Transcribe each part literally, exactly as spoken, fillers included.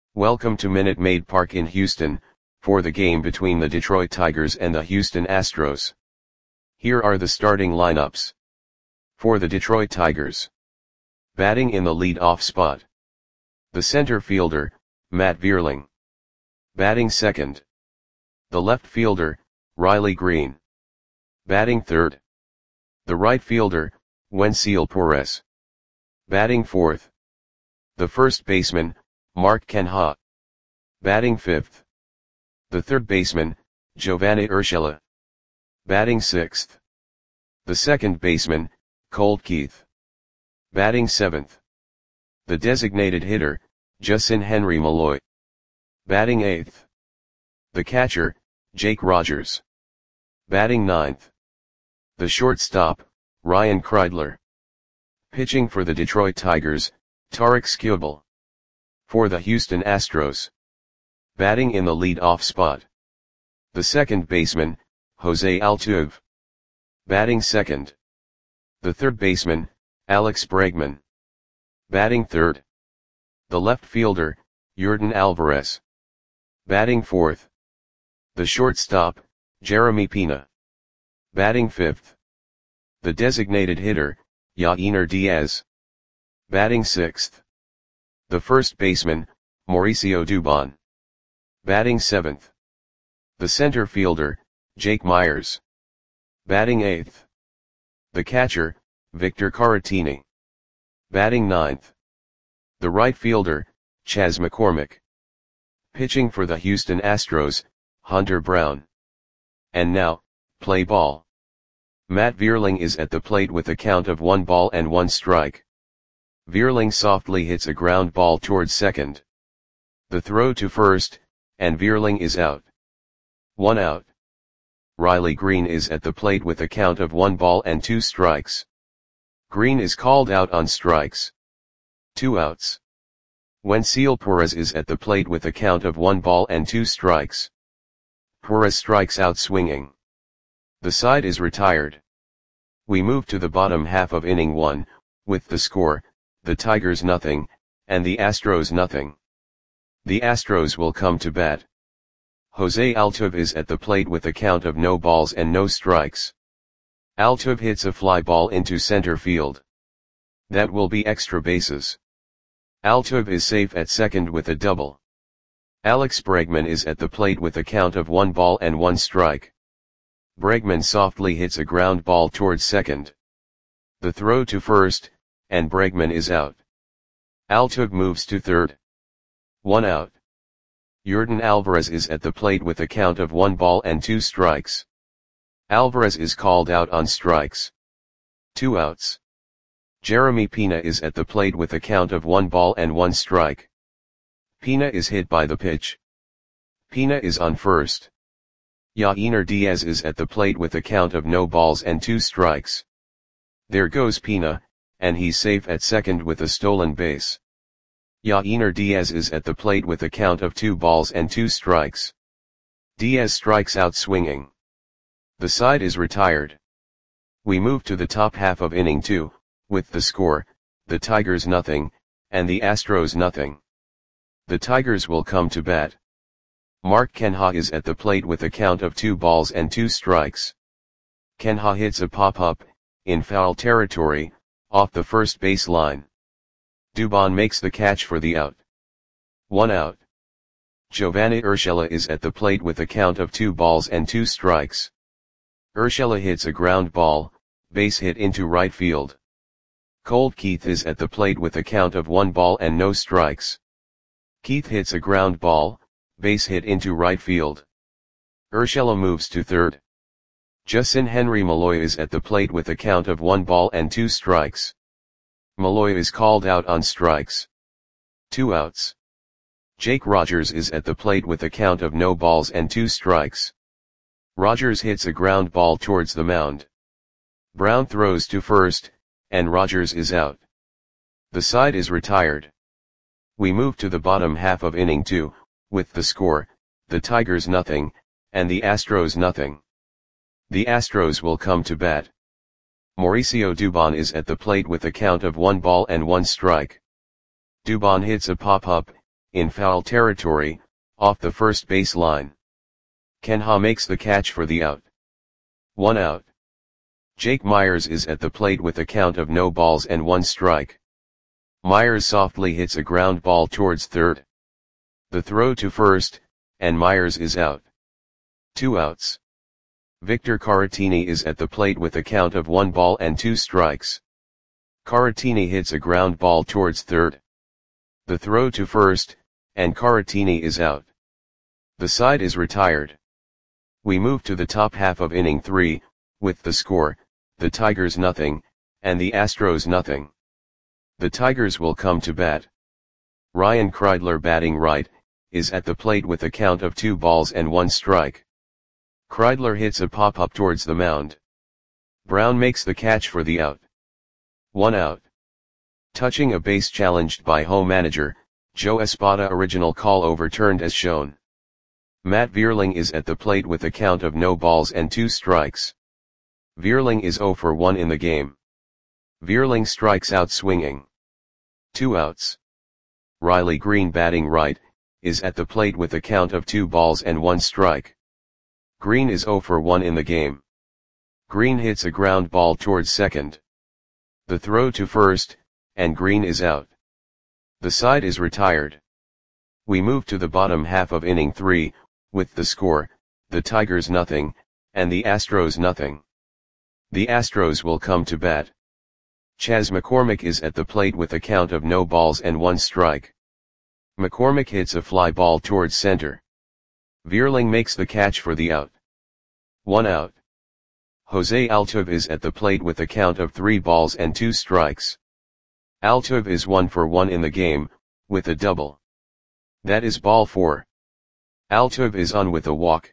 Welcome to Minute Maid Park in Houston, for the game between the Detroit Tigers and the Houston Astros. Here are the starting lineups. For the Detroit Tigers. Batting in the lead-off spot. The center fielder, Matt Vierling. Batting second. The left fielder, Riley Greene. Batting third. The right fielder, Wenceel Perez. Batting fourth. The first baseman, Mark Canha. Batting fifth. The third baseman, Giovanny Urshela. Batting sixth. The second baseman, Colt Keith. Batting seventh. The designated hitter, Justin Henry Malloy. Batting eighth. The catcher, Jake Rogers. Batting ninth. The shortstop, Ryan Kreidler. Pitching for the Detroit Tigers, Tarik Skubal. For the Houston Astros. Batting in the lead-off spot. The second baseman, Jose Altuve. Batting second. The third baseman, Alex Bregman. Batting third. The left fielder, Yordan Alvarez. Batting fourth. The shortstop, Jeremy Pena. Batting fifth. The designated hitter, Yainer Diaz. Batting sixth. The first baseman, Mauricio Dubon. Batting seventh. The center fielder, Jake Meyers. Batting eighth. The catcher, Victor Caratini. Batting ninth. The right fielder, Chas McCormick. Pitching for the Houston Astros, Hunter Brown. And now, play ball. Matt Vierling is at the plate with a count of one ball and one strike. Vierling softly hits a ground ball towards second. The throw to first, and Vierling is out. One out. Riley Greene is at the plate with a count of one ball and two strikes. Greene is called out on strikes. Two outs. Wenceel Perez is at the plate with a count of one ball and two strikes. Perez strikes out swinging. The side is retired. We move to the bottom half of inning one, with the score, the Tigers nothing, and the Astros nothing. The Astros will come to bat. Jose Altuve is at the plate with a count of no balls and no strikes. Altuve hits a fly ball into center field. That will be extra bases. Altuve is safe at second with a double. Alex Bregman is at the plate with a count of one ball and one strike. Bregman softly hits a ground ball towards second. The throw to first, and Bregman is out. Altuve moves to third. One out. Yordan Alvarez is at the plate with a count of one ball and two strikes. Alvarez is called out on strikes. Two outs. Jeremy Pena is at the plate with a count of one ball and one strike. Pena is hit by the pitch. Pena is on first. Yainer Diaz is at the plate with a count of no balls and two strikes. There goes Pena, and he's safe at second with a stolen base. Yainer Diaz is at the plate with a count of two balls and two strikes. Diaz strikes out swinging. The side is retired. We move to the top half of inning two, with the score, the Tigers nothing, and the Astros nothing. The Tigers will come to bat. Mark Canha is at the plate with a count of two balls and two strikes. Canha hits a pop-up, in foul territory, off the first base line. Dubon makes the catch for the out. One out. Giovanny Urshela is at the plate with a count of two balls and two strikes. Urshela hits a ground ball, base hit into right field. Colt Keith is at the plate with a count of one ball and no strikes. Keith hits a ground ball, base hit into right field. Urshela moves to third. Justin Henry Malloy is at the plate with a count of one ball and two strikes. Malloy is called out on strikes. Two outs. Jake Rogers is at the plate with a count of no balls and two strikes. Rogers hits a ground ball towards the mound. Brown throws to first, and Rogers is out. The side is retired. We move to the bottom half of inning two, with the score, the Tigers nothing, and the Astros nothing. The Astros will come to bat. Mauricio Dubon is at the plate with a count of one ball and one strike. Dubon hits a pop-up, in foul territory, off the first base line. Ken Ha makes the catch for the out. One out. Jake Myers is at the plate with a count of no balls and one strike. Myers softly hits a ground ball towards third. The throw to first, and Myers is out. Two outs. Victor Caratini is at the plate with a count of one ball and two strikes. Caratini hits a ground ball towards third. The throw to first, and Caratini is out. The side is retired. We move to the top half of inning three, with the score, the Tigers nothing, and the Astros nothing. The Tigers will come to bat. Ryan Kreidler, batting right, is at the plate with a count of two balls and one strike. Kreidler hits a pop-up towards the mound. Brown makes the catch for the out. One out. Touching a base challenged by home manager, Joe Espada. Original call overturned as shown. Matt Vierling is at the plate with a count of no balls and two strikes. Vierling is zero for one in the game. Vierling strikes out swinging. Two outs. Riley Green, batting right, is at the plate with a count of two balls and one strike. Green is zero for one in the game. Green hits a ground ball towards second. The throw to first, and Green is out. The side is retired. We move to the bottom half of inning three, with the score, the Tigers nothing, and the Astros nothing. The Astros will come to bat. Chas McCormick is at the plate with a count of no balls and one strike. McCormick hits a fly ball towards center. Vierling makes the catch for the out. One out. Jose Altuve is at the plate with a count of three balls and two strikes. Altuve is one for one in the game, with a double. That is ball four. Altuve is on with a walk.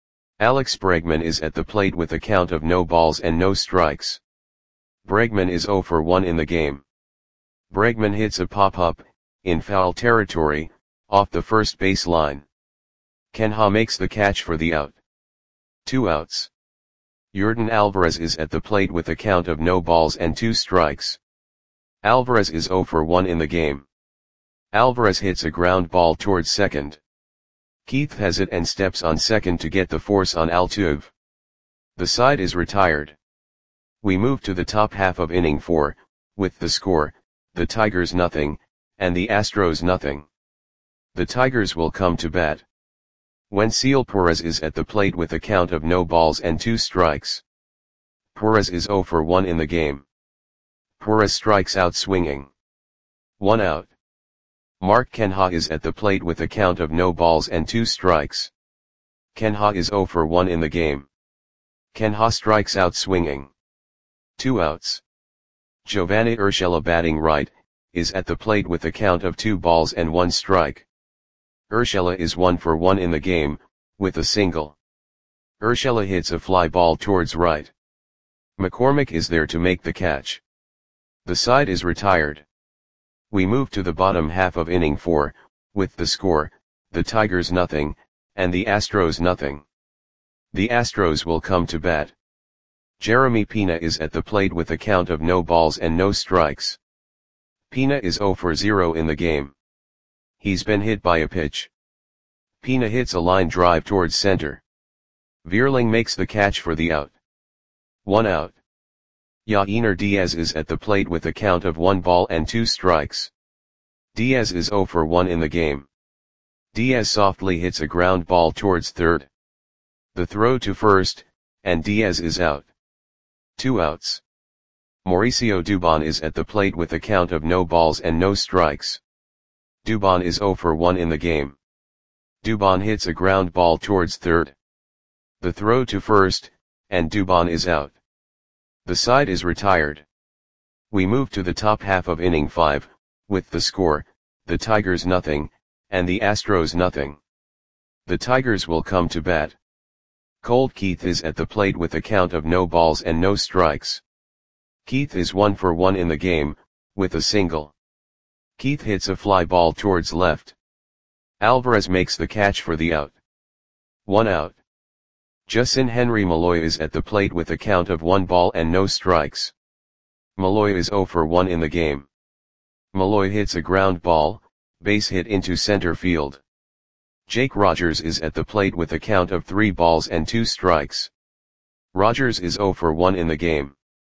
Alex Bregman is at the plate with a count of no balls and no strikes. Bregman is zero for one in the game. Bregman hits a pop-up, in foul territory, off the first base line. Ken Ha makes the catch for the out. Two outs. Yordan Alvarez is at the plate with a count of no balls and two strikes. Alvarez is zero for one in the game. Alvarez hits a ground ball towards second. Keith has it and steps on second to get the force on Altuve. The side is retired. We move to the top half of inning four, with the score, the Tigers nothing, and the Astros nothing. The Tigers will come to bat. Wenceel Perez is at the plate with a count of no balls and two strikes. Perez is zero for one in the game. Perez strikes out swinging. One out. Mark Canha is at the plate with a count of no balls and two strikes. Canha is zero for one in the game. Canha strikes out swinging. Two outs. Giovanni Urshela, batting right, is at the plate with a count of two balls and one strike. Urshela is one for one in the game, with a single. Urshela hits a fly ball towards right. McCormick is there to make the catch. The side is retired. We move to the bottom half of inning four, with the score, the Tigers nothing, and the Astros nothing. The Astros will come to bat. Jeremy Pena is at the plate with a count of no balls and no strikes. Pena is zero for zero in the game. He's been hit by a pitch. Pena hits a line drive towards center. Vierling makes the catch for the out. One out. Yainer Diaz is at the plate with a count of one ball and two strikes. Diaz is zero for one in the game. Diaz softly hits a ground ball towards third. The throw to first, and Diaz is out. Two outs. Mauricio Dubon is at the plate with a count of no balls and no strikes. Dubon is zero for one in the game. Dubon hits a ground ball towards third. The throw to first, and Dubon is out. The side is retired. We move to the top half of inning five, with the score, the Tigers nothing, and the Astros nothing. The Tigers will come to bat. Colt Keith is at the plate with a count of no balls and no strikes. Keith is one for one in the game, with a single. Keith hits a fly ball towards left. Alvarez makes the catch for the out. One out. Justin Henry Malloy is at the plate with a count of one ball and no strikes. Malloy is zero for one in the game. Malloy hits a ground ball, base hit into center field. Jake Rogers is at the plate with a count of three balls and two strikes. Rogers is zero for one in the game.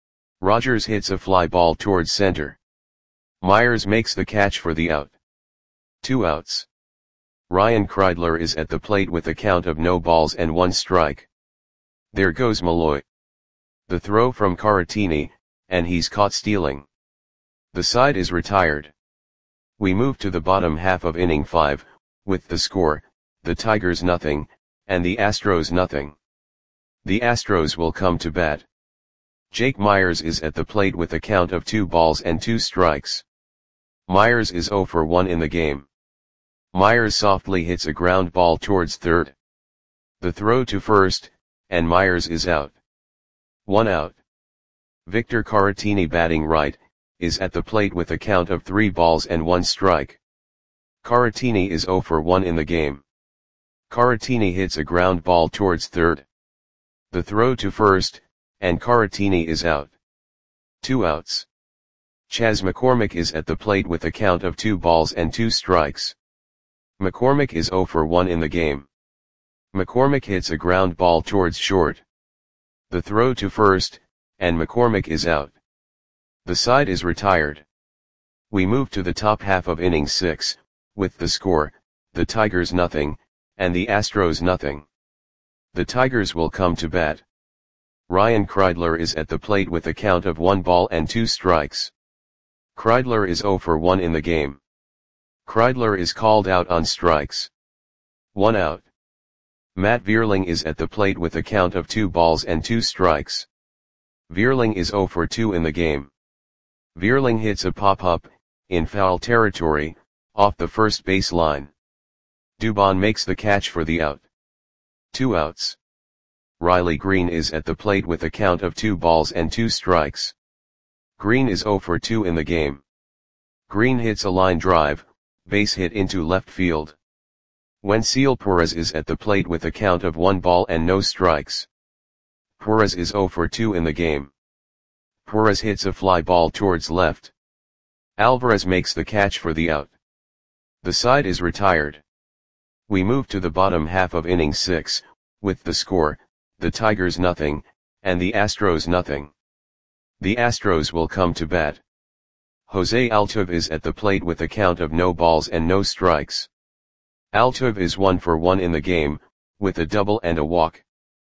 Rogers hits a fly ball towards center. Myers makes the catch for the out. Two outs. Ryan Kreidler is at the plate with a count of no balls and one strike. There goes Malloy. The throw from Caratini, and he's caught stealing. The side is retired. We move to the bottom half of inning five, with the score, the Tigers nothing, and the Astros nothing. The Astros will come to bat. Jake Myers is at the plate with a count of two balls and two strikes. Myers is zero for one in the game. Myers softly hits a ground ball towards third. The throw to first, and Myers is out. One out. Victor Caratini, batting right, is at the plate with a count of three balls and one strike. Caratini is zero for one in the game. Caratini hits a ground ball towards third. The throw to first, and Caratini is out. Two outs. Chas McCormick is at the plate with a count of two balls and two strikes. McCormick is zero for one in the game. McCormick hits a ground ball towards short. The throw to first, and McCormick is out. The side is retired. We move to the top half of inning six, with the score, the Tigers nothing, and the Astros nothing. The Tigers will come to bat. Ryan Kreidler is at the plate with a count of one ball and two strikes. Kreidler is zero for one in the game. Kreidler is called out on strikes. One out. Matt Vierling is at the plate with a count of two balls and two strikes. Vierling is zero for two in the game. Vierling hits a pop-up, in foul territory, off the first base line. Dubon makes the catch for the out. Two outs. Riley Green is at the plate with a count of two balls and two strikes. Green is zero for two in the game. Green hits a line drive, base hit into left field. Wenceel Perez is at the plate with a count of one ball and no strikes. Perez is zero for two in the game. Perez hits a fly ball towards left. Alvarez makes the catch for the out. The side is retired. We move to the bottom half of inning six, with the score, the Tigers nothing, and the Astros nothing. The Astros will come to bat. Jose Altuve is at the plate with a count of no balls and no strikes. Altuve is one for one in the game, with a double and a walk.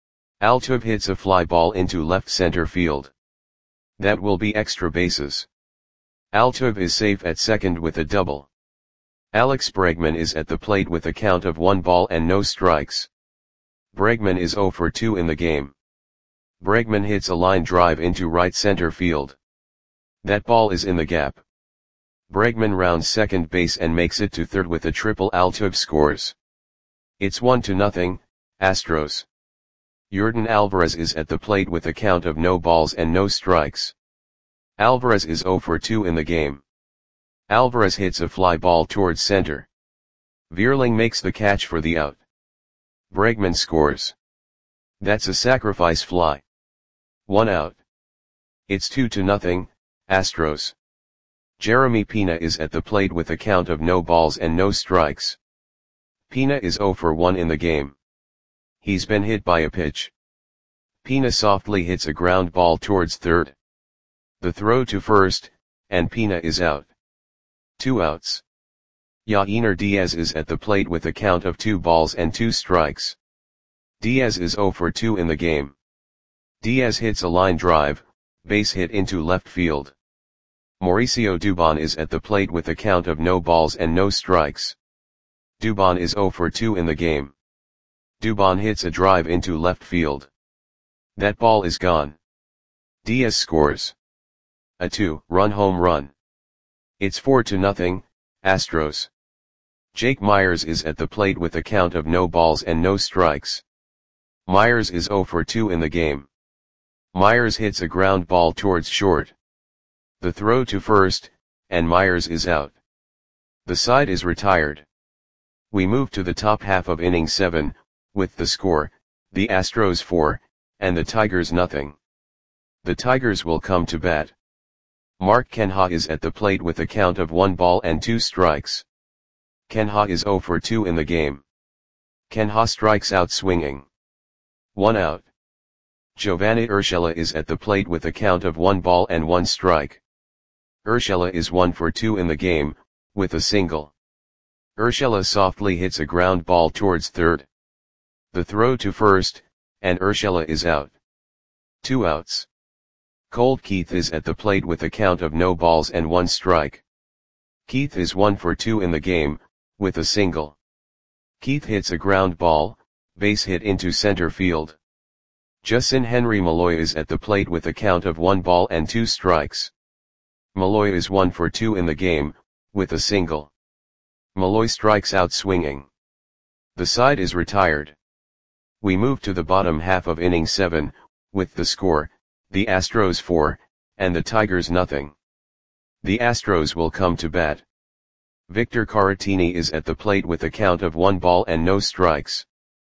Altuve hits a fly ball into left center field. That will be extra bases. Altuve is safe at second with a double. Alex Bregman is at the plate with a count of one ball and no strikes. Bregman is zero for two in the game. Bregman hits a line drive into right center field. That ball is in the gap. Bregman rounds second base and makes it to third with a triple. Altuve scores. It's one to nothing, Astros. Yordan Alvarez is at the plate with a count of no balls and no strikes. Alvarez is zero for two in the game. Alvarez hits a fly ball towards center. Vierling makes the catch for the out. Bregman scores. That's a sacrifice fly. One out. It's two to nothing, Astros. Jeremy Pena is at the plate with a count of no balls and no strikes. Pena is zero for one in the game. He's been hit by a pitch. Pena softly hits a ground ball towards third. The throw to first, and Pena is out. Two outs. Yainer Diaz is at the plate with a count of two balls and two strikes. Diaz is zero for two in the game. Diaz hits a line drive, base hit into left field. Mauricio Dubon is at the plate with a count of no balls and no strikes. Dubon is zero for two in the game. Dubon hits a drive into left field. That ball is gone. Diaz scores. A two-run home run. It's four to nothing, Astros. Jake Myers is at the plate with a count of no balls and no strikes. Myers is zero for two in the game. Myers hits a ground ball towards short. The throw to first, and Myers is out. The side is retired. We move to the top half of inning seven, with the score, the Astros four, and the Tigers nothing. The Tigers will come to bat. Mark Canha is at the plate with a count of one ball and two strikes. Kenha is zero for two in the game. Kenha strikes out swinging. One out. Giovanni Urshela is at the plate with a count of one ball and one strike. Urshela is one for two in the game, with a single. Urshela softly hits a ground ball towards third. The throw to first, and Urshela is out. Two outs. Colt Keith is at the plate with a count of no balls and one strike. Keith is one for two in the game, with a single. Keith hits a ground ball, base hit into center field. Justin Henry Malloy is at the plate with a count of one ball and two strikes. Malloy is one for two in the game, with a single. Malloy strikes out swinging. The side is retired. We move to the bottom half of inning seven, with the score, the Astros four, and the Tigers nothing. The Astros will come to bat. Victor Caratini is at the plate with a count of one ball and no strikes.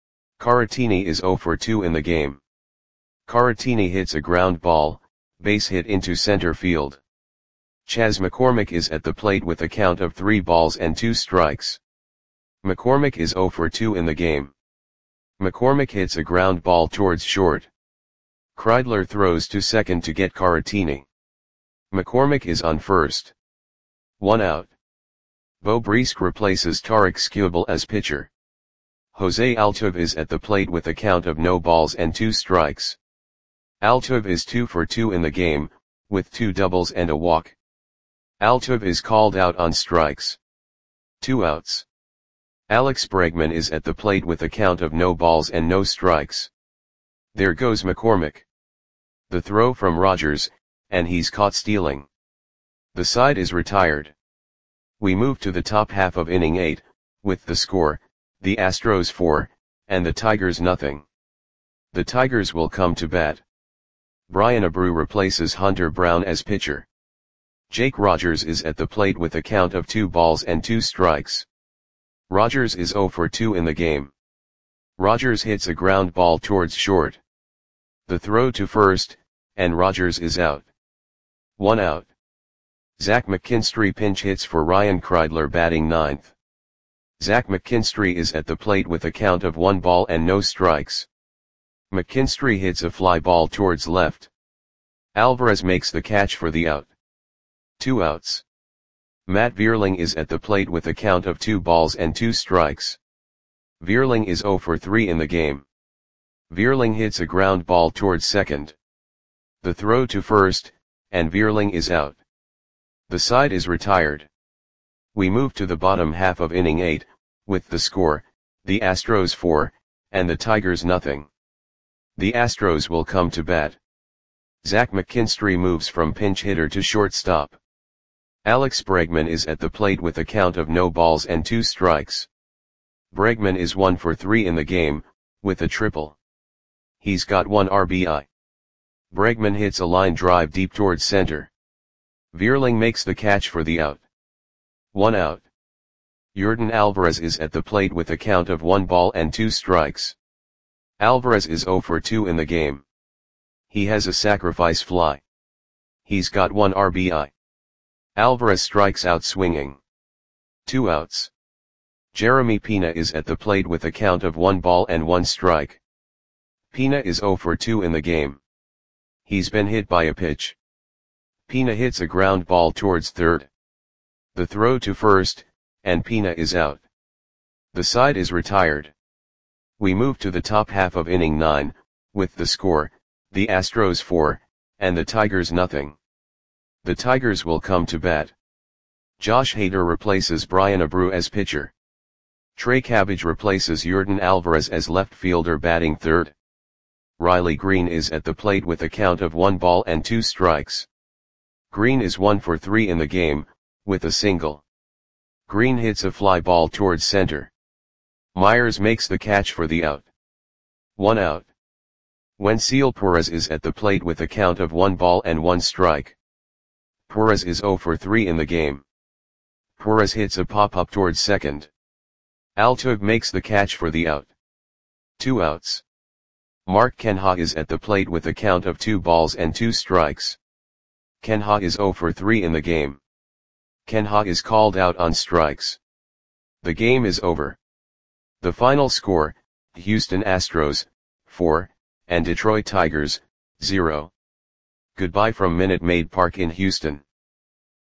Caratini is zero for two in the game. Caratini hits a ground ball, base hit into center field. Chas McCormick is at the plate with a count of three balls and two strikes. McCormick is zero for two in the game. McCormick hits a ground ball towards short. Kreidler throws to second to get Caratini. McCormick is on first. One out. Bo Brisk replaces Tarik Skubal as pitcher. Jose Altuve is at the plate with a count of no balls and two strikes. Altuve is two for two in the game, with two doubles and a walk. Altuve is called out on strikes. Two outs. Alex Bregman is at the plate with a count of no balls and no strikes. There goes McCormick. The throw from Rogers, and he's caught stealing. The side is retired. We move to the top half of inning eight, with the score, the Astros four, and the Tigers nothing. The Tigers will come to bat. Brian Abreu replaces Hunter Brown as pitcher. Jake Rogers is at the plate with a count of two balls and two strikes. Rogers is zero for two in the game. Rogers hits a ground ball towards short. The throw to first, and Rogers is out. One out. Zach McKinstry pinch hits for Ryan Kreidler batting ninth. Zach McKinstry is at the plate with a count of one ball and no strikes. McKinstry hits a fly ball towards left. Alvarez makes the catch for the out. Two outs. Matt Vierling is at the plate with a count of two balls and two strikes. Vierling is zero for three in the game. Vierling hits a ground ball towards second. The throw to first, and Vierling is out. The side is retired. We move to the bottom half of inning eight, with the score, the Astros four, and the Tigers nothing. The Astros will come to bat. Zach McKinstry moves from pinch hitter to shortstop. Alex Bregman is at the plate with a count of no balls and two strikes. Bregman is one for three in the game, with a triple. He's got one R B I. Bregman hits a line drive deep towards center. Vierling makes the catch for the out. One out. Yordan Alvarez is at the plate with a count of one ball and two strikes. Alvarez is zero for two in the game. He has a sacrifice fly. He's got one R B I. Alvarez strikes out swinging. Two outs. Jeremy Pena is at the plate with a count of one ball and one strike. Pena is zero for two in the game. He's been hit by a pitch. Pena hits a ground ball towards third. The throw to first, and Pena is out. The side is retired. We move to the top half of inning nine, with the score, the Astros four, and the Tigers nothing. The Tigers will come to bat. Josh Hader replaces Brian Abreu as pitcher. Trey Cabbage replaces Yordan Alvarez as left fielder batting third. Riley Green is at the plate with a count of one ball and two strikes. Green is one for three in the game, with a single. Green hits a fly ball towards center. Myers makes the catch for the out. One out. Wenceel Perez is at the plate with a count of one ball and one strike. Perez is zero for three in the game. Perez hits a pop-up towards second. Altuve makes the catch for the out. Two outs. Mark Kenha is at the plate with a count of two balls and two strikes. Kenha is zero for three in the game. Kenha is called out on strikes. The game is over. The final score, Houston Astros, four, and Detroit Tigers, zero. Goodbye from Minute Maid Park in Houston.